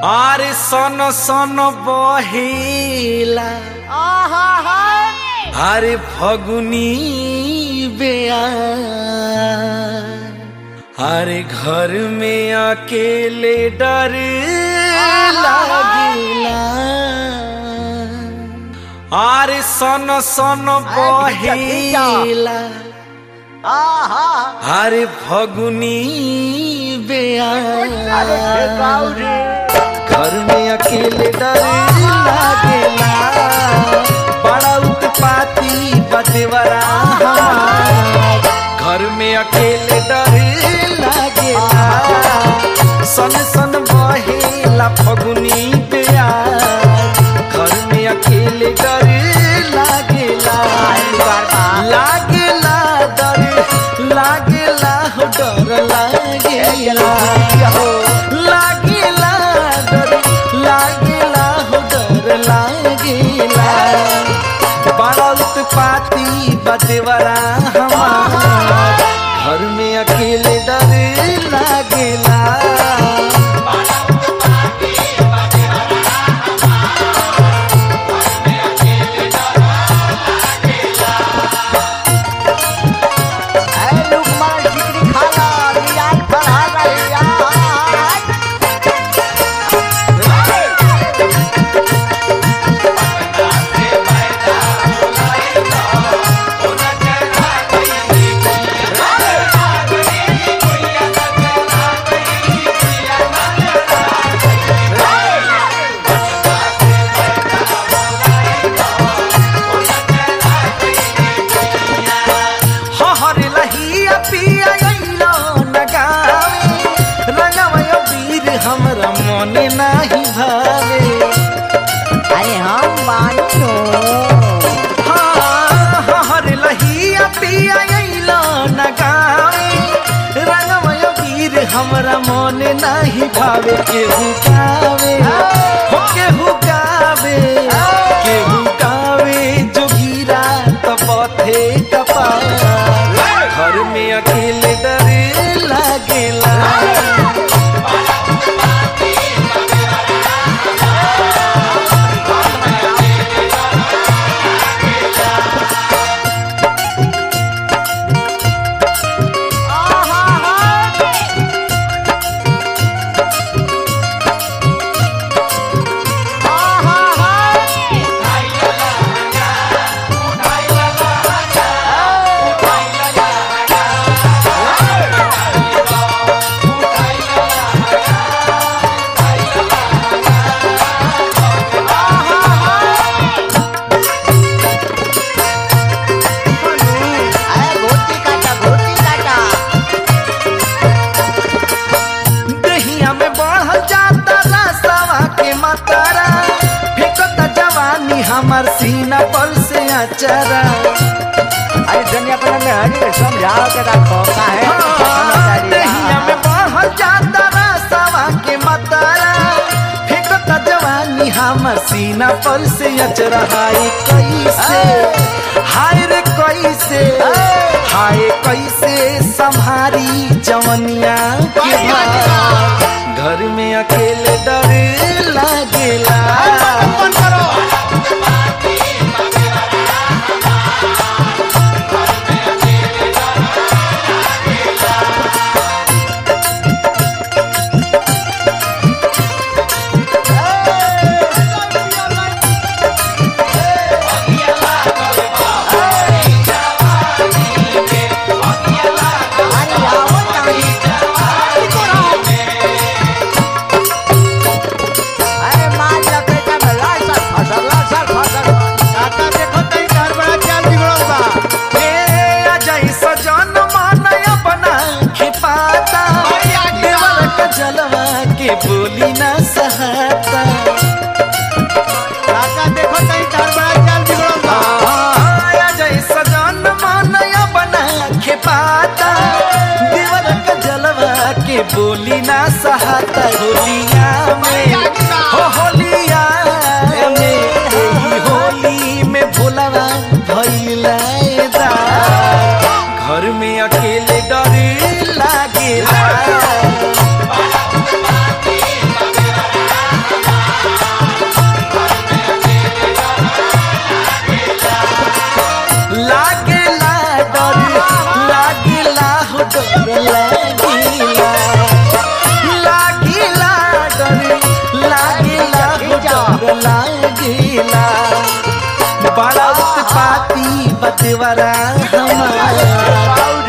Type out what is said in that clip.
आरे सन सन बहेला आरे फगुनी बेयार आरे घर में अकेले डर लागिला आरे सन सन बहेला आरे फगुनी बेयार घर में अकेले डर लागेला बड़ा उत्पाती बदेवरा घर में अकेले डर लागेला सन सन बहेला फगुनी बेयार घर में अकेले डर लागेला लागेला डर लागेला हो डर लागेला लागेला डर लागेला हो डर लागेला बड़ा उत्पाती बदेवरा हमार घर में अकेले डर लागेला हमरा मने नाही भावे अरे हम मानो हर लहिया पिया अइलो न गावे रंगमय वीर हमरा मने नाही भावे केहू गावे हो केहू गावे जोगीरा त पथे कपार घर में अकेले डर लागेला हमार सीना पर से अचारा अरे दुनिया पर में हरी समझाओ के रखो काहे दहिया में बढ़ जाता रास्तावा के मतारा फेंकता जवानी हमार सीना पर से अचरा हाय रे कैसे हाय कैसे संभारी जवनिया के घर में अकेले डर लागेला बोली ना सहाता देखो तई तार बड़ा चाल बिगड़ो आया जैसा जान मानया बना के पाता देवर का जलवा के बोली ना सहाता होलिया में हो होलिया में होली में भोलावा भइला घर में अकेले डर लागेला देवरा हमार